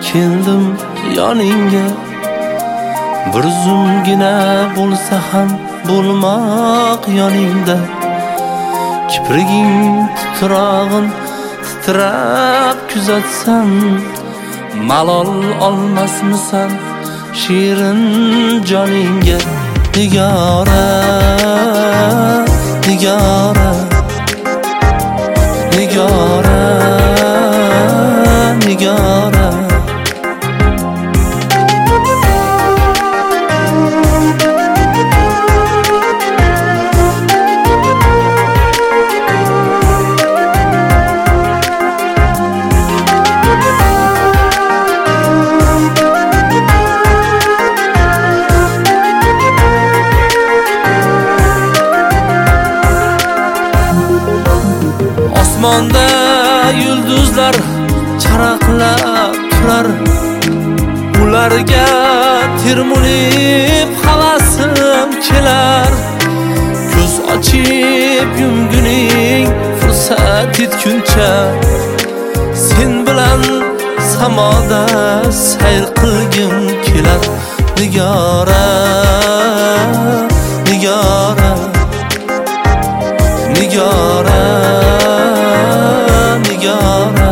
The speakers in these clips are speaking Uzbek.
keldim yoningga. Bir zumgina bo'lsa ham bo'lmoq yoningda. Kipriging titrog'in titrab kuzatsam, malol olmasmisan shirin joningga. Nigora, nigora, nigora, nigora. Osmonda yulduzlar charaqlab turar, ularga termulib havasim kelar. Ko'z ochib yumguning fursat yetguncha, sen bilan samoda sayr qilgim kelar. Nigora, nigora, nigora, nigora.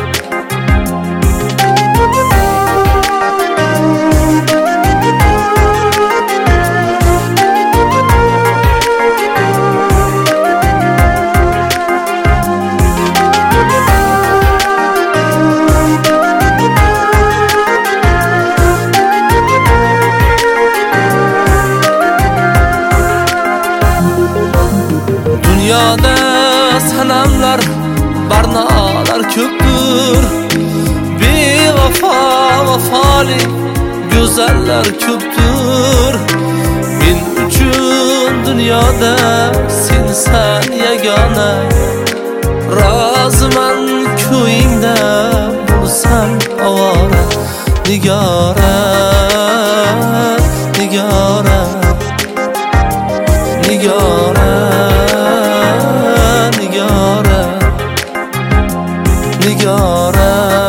Dunyoda sanamlar, barnolar ko'pdir, bevafo vafoli go'zallar ko'pdir. Men uchun dunyoda sensan yagona, roziman ko'yingda bo'lsam ovora. Nigora, nigora, nigora, nigora, nigora,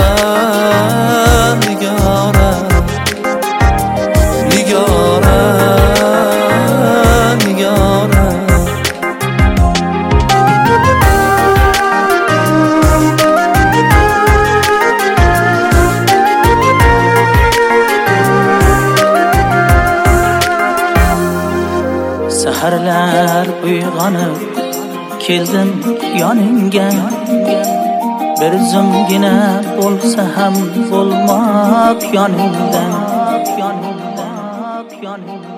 nigora, nigora, nigora. Saharlar uyg'onib keldim yoningga. Bir zumgina bo'lsa ham bo'lmoq yoningda.